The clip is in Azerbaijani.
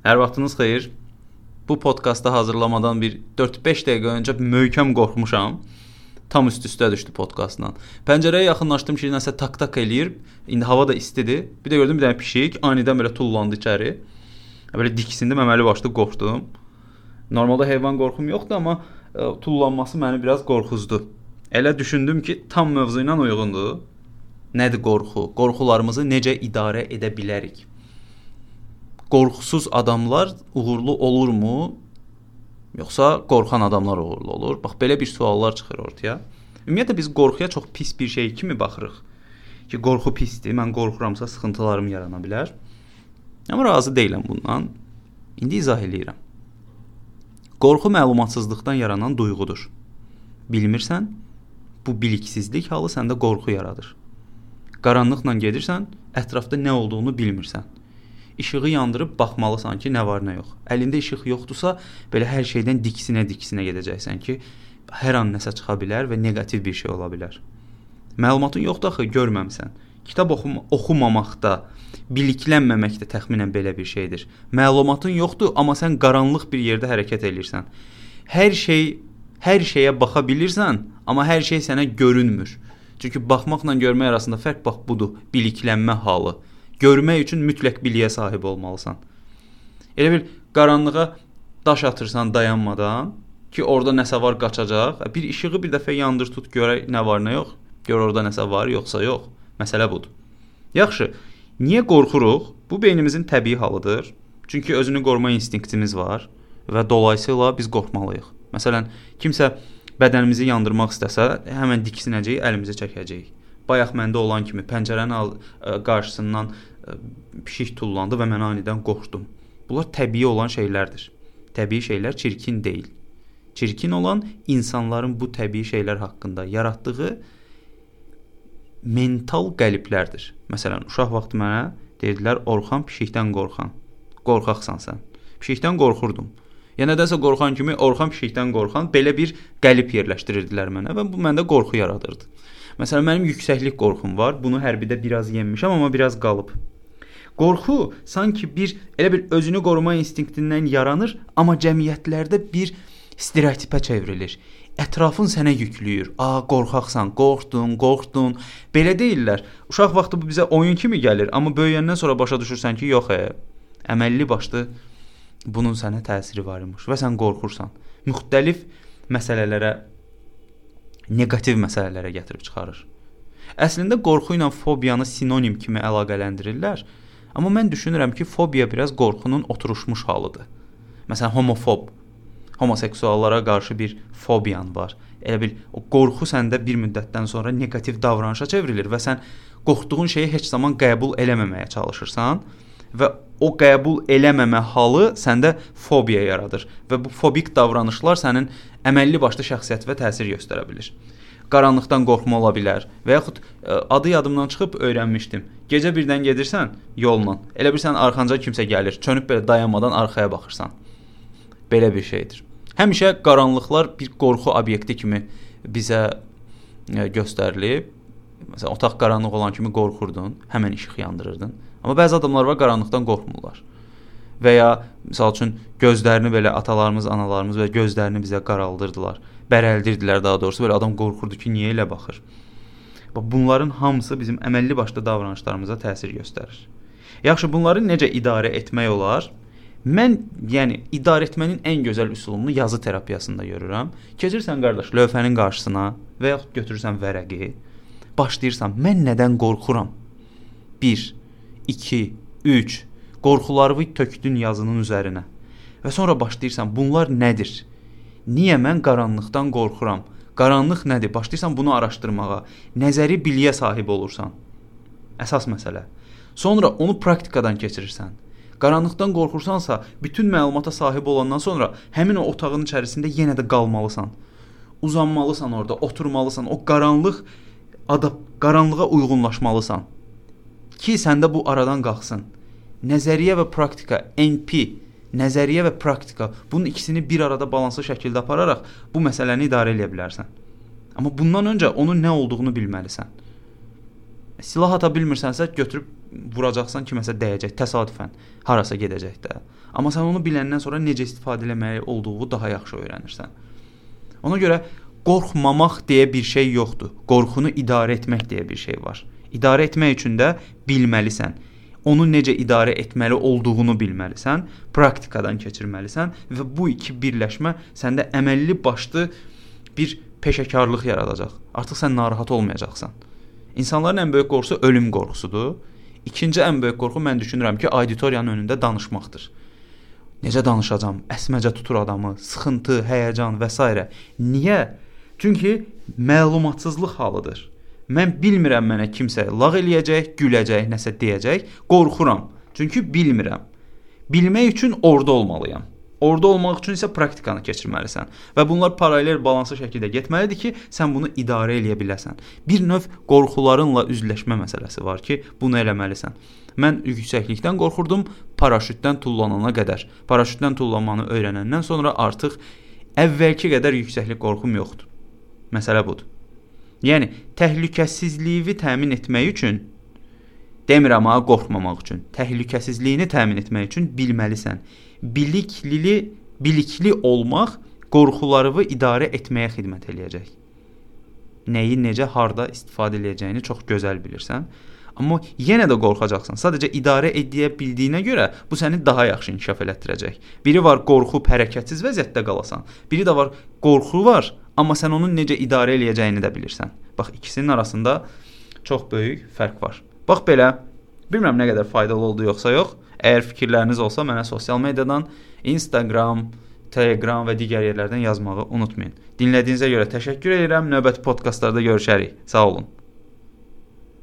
Hər vaxtınız xeyir. Bu podkastı hazırlamadan bir 4-5 dəqiqə öncə möhkəm qorxmuşam. Tam üst-üstə düşdü podkastla. Pəncərəyə yaxınlaşdım ki, nəsə tak-tak eləyir. İndi hava da istidir. Bir də gördüm bir dənə pişik anidən belə tullandı içəri. Belə diksindim, əməli başlı qorxdum. Normalda heyvan qorxum yoxdur, amma tullanması məni biraz qorxuzdu. Elə düşündüm ki, tam mövzu ilə uyğundur. Nədir qorxu? Qorxularımızı necə idarə edə bilərik? Qorxusuz adamlar uğurlu olurmu? Yoxsa qorxan adamlar uğurlu olur? Bax, belə bir suallar çıxır ortaya. Ümumiyyətlə, biz qorxuya çox pis bir şey kimi baxırıq. Ki, qorxu pisdir, mən qorxuramsa sıxıntılarım yarana bilər. Amma razı deyiləm bundan. İndi izah eləyirəm. Qorxu məlumatsızlıqdan yaranan duyğudur. Bilmirsən, bu biliksizlik halı səndə qorxu yaradır. Qaranlıqla gedirsən, ətrafda nə olduğunu bilmirsən. İşığı yandırıb baxmalısan ki, nə var, nə yox. Əlində işıq yoxdursa, belə hər şeydən diksinə gedəcəksən ki, hər an nəsə çıxa bilər və neqativ bir şey ola bilər. Məlumatın yoxdur axı, görməmsən. Kitab oxumamaqda, biliklənməməkdə təxminən belə bir şeydir. Məlumatın yoxdur, amma sən qaranlıq bir yerdə hərəkət edirsən. Hər şeyə baxa bilirsən, amma hər şey sənə görünmür. Çünki baxmaqla görmək arasında fərq bax budur, biliklənmə halı. Görmək üçün mütləq biliyə sahib olmalısan. Elə bir qaranlığa daş atırsan dayanmadan ki, orada nəsə var qaçacaq. Bir işığı bir dəfə yandır tut, görək nə var, nə yox. Gör orada nəsə var, yoxsa yox. Məsələ budur. Yaxşı, niyə qorxuruq? Bu beynimizin təbii halıdır. Çünki özünü qoruma instinktimiz var və dolayısıyla biz qorxmalıyıq. Məsələn, kimsə bədənimizi yandırmaq istəsə, həmən diksinəcəyik, əlimizi çəkəcəyik. Bayaq məndə olan kimi pəncərənin qarşısından pişik tullandı və mən anidən qorxdum. Bunlar təbii olan şeylərdir. Təbii şeylər çirkin deyil. Çirkin olan insanların bu təbii şeylər haqqında yaratdığı mental qəliblərdir. Məsələn, uşaq vaxtı mənə dedilər, Orxan pişikdən qorxan. Qorxaqsan sən. Pişikdən qorxurdum. Ya nədənsə qorxan kimi Orxan pişikdən qorxan belə bir qəlib yerləşdirirdilər mənə və bu məndə qorxu yaradırdı. Məsələn, mənim yüksəklik qorxum var. Bunu hərbidə biraz yenmişəm, amma biraz qalıb. Qorxu sanki elə bir özünü qoruma instinktindən yaranır, amma cəmiyyətlərdə bir stereotipə çevrilir. Ətrafın sənə yüklüyür. Qorxaqsan, qorxdun. Belə deyirlər. Uşaq vaxtı bu bizə oyun kimi gəlir, amma böyüyəndən sonra başa düşürsən ki, yox, əməlli başlı bunun sənə təsiri var imiş və sən qorxursan. Müxtəlif məsələlərə, neqativ məsələlərə gətirib çıxarır. Əslində qorxu ilə fobiyanı sinonim kimi əlaqələndirirlər, amma mən düşünürəm ki, fobiya biraz qorxunun oturuşmuş halıdır. Məsələn, homoseksuallara qarşı bir fobiyan var. Elə bil, o qorxu səndə bir müddətdən sonra neqativ davranışa çevrilir və sən qorxduğun şeyi heç zaman qəbul eləməməyə çalışırsan və o qəbul eləməmə halı səndə fobiya yaradır və bu fobik davranışlar sənin əməlli başlı şəxsiyyətinə təsir göstərə bilir. Qaranlıqdan qorxma ola bilər və yaxud adı yadımdan çıxıb öyrənmişdim. Gecə birdən gedirsən yolla, elə bilirsən arxanca kimsə gəlir, çönüb belə dayanmadan arxaya baxırsan. Belə bir şeydir. Həmişə qaranlıqlar bir qorxu obyekti kimi bizə göstərilib. Məsələn, otaq qaranlıq olan kimi qorxurdun, həmən işıq yandırırdın. Amma bəzi adamlar var, qaranlıqdan qorxmurlar. Və ya, misal üçün, gözlərini belə atalarımız, analarımız və gözlərini bizə qaraldırdılar. Bərəldirdilər daha doğrusu, belə adam qorxurdu ki, niyə elə baxır? Bunların hamısı bizim əməlli başlı davranışlarımıza təsir göstərir. Yaxşı, bunları necə idarə etmək olar? Mən, idarə etmənin ən gözəl üsulunu yazı terapiyasında görürəm. Keçirsən, qardaş, lövhənin qarşısına və yaxud götürürsən vərəqi, başlayırsan, mən nədən qorxuram? 1, 2, 3, qorxularımı tökdün yazının üzərinə və sonra başlayırsan, bunlar nədir? Niyə mən qaranlıqdan qorxuram? Qaranlıq nədir? Başlayırsan bunu araşdırmağa, nəzəri biliyə sahib olursan. Əsas məsələ. Sonra onu praktikadan keçirirsən. Qaranlıqdan qorxursansa, bütün məlumata sahib olandan sonra həmin o otağın içərisində yenə də qalmalısan. Uzanmalısan orada, oturmalısan. O qaranlığa uyğunlaşmalısan. Ki səndə bu aradan qalxsın. Nəzəriyyə və praktika, NP, nəzəriyyə və praktika, bunun ikisini bir arada balanslı şəkildə apararaq bu məsələni idarə edə bilərsən. Amma bundan öncə onun nə olduğunu bilməlisən. Silah ata bilmirsənsə götürüb vuracaqsan kiməsə dəyəcək, təsadüfən harasa gedəcək də. Amma sən onu biləndən sonra necə istifadə etməli olduğu daha yaxşı öyrənirsən. Ona görə qorxmamaq deyə bir şey yoxdur. Qorxunu idarə etmək deyə bir şey var. İdarə etmək üçün də bilməlisən. Onu necə idarə etməli olduğunu bilməlisən, praktikadan keçirməlisən və bu iki birləşmə səndə əməlli başlı bir peşəkarlıq yaradacaq. Artıq sən narahat olmayacaqsan. İnsanların ən böyük qorxusu ölüm qorxusudur. İkinci ən böyük qorxu mən düşünürəm ki, auditoriyanın önündə danışmaqdır. Necə danışacağam? Əsməcə tutur adamı, sıxıntı, həyəcan və s. Niyə? Çünki məlumatsızlıq halıdır. Mən bilmirəm mənə kimsə lağ eləyəcək, güləcək, nəsə deyəcək. Qorxuram. Çünki bilmirəm. Bilmək üçün orada olmalıyam. Orada olmaq üçün isə praktikanı keçirməlisən. Və bunlar paralel balanslı şəkildə getməlidir ki, sən bunu idarə eləyə biləsən. Bir növ qorxularınla üzləşmə məsələsi var ki, bunu eləməlisən. Mən yüksəklikdən qorxurdum, paraşütdən tullanana qədər. Paraşütdən tullanmanı öyrənəndən sonra artıq əvvəlki qədər yüksəklik qorxum yoxdur. Məsələ budur. Yəni, təhlükəsizliyi təmin etmək üçün, demirəm ha, qorxmamaq üçün, təhlükəsizliyini təmin etmək üçün bilməlisən. Bilikli olmaq qorxularını idarə etməyə xidmət eləyəcək. Nəyi, necə, harda istifadə eləyəcəyini çox gözəl bilirsən. Amma yenə də qorxacaqsan. Sadəcə idarə edə bildiyinə görə bu səni daha yaxşı inkişaf elətdirəcək. Biri var qorxub hərəkətsiz vəziyyətdə qalasan. Biri də var qorxu var, amma sən onun necə idarə eləyəcəyini də bilirsən. Bax, ikisinin arasında çox böyük fərq var. Bax belə, bilmirəm nə qədər faydalı oldu yoxsa yox. Əgər fikirləriniz olsa mənə sosial mediadan, Instagram, Telegram və digər yerlərdən yazmağı unutmayın. Dinlədiyinizə görə təşəkkür edirəm. Növbəti podkastlarda görüşərik. Sağ olun.